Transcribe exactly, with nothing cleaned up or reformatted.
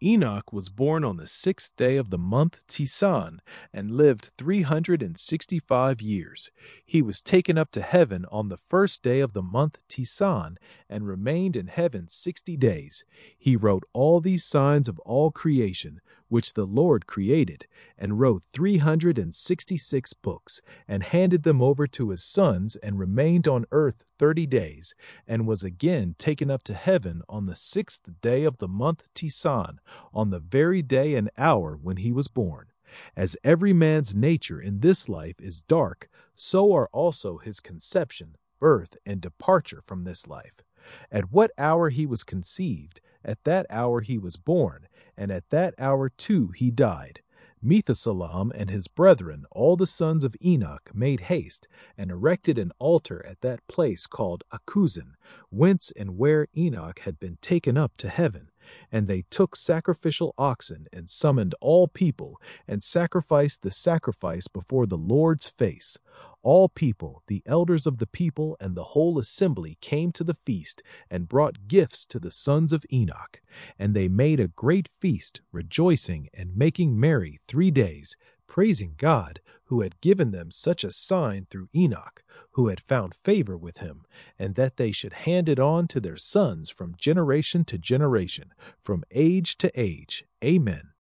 Enoch was born on the sixth day of the month Tisan and lived three hundred sixty-five years. He was taken up to heaven on the first day of the month Tisan and remained in heaven sixty days. He wrote all these signs of all creation, which the Lord created, and wrote three hundred sixty-six books, and handed them over to his sons, and remained on earth thirty days, and was again taken up to heaven on the sixth day of the month Tisan, on the very day and hour when he was born. As every man's nature in this life is dark, so are also his conception, birth, and departure from this life. At what hour he was conceived, at that hour he was born, and at that hour too he died. Methuselah and his brethren, all the sons of Enoch, made haste, and erected an altar at that place called Akuzin, whence and where Enoch had been taken up to heaven. And they took sacrificial oxen, and summoned all people, and sacrificed the sacrifice before the Lord's face. All people, the elders of the people, and the whole assembly came to the feast, and brought gifts to the sons of Enoch. And they made a great feast, rejoicing and making merry three days, praising God, who had given them such a sign through Enoch, who had found favor with him, and that they should hand it on to their sons from generation to generation, from age to age. Amen.